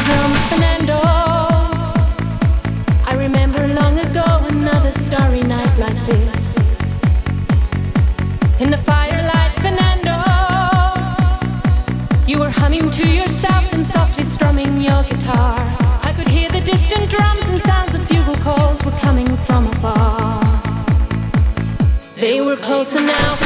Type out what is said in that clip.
drums, Fernando. I remember long ago another starry night like this. In the firelight, Fernando, you were humming to yourself and softly strumming your guitar. I could hear the distant drums and sounds of bugle calls were coming from afar. They were closer now.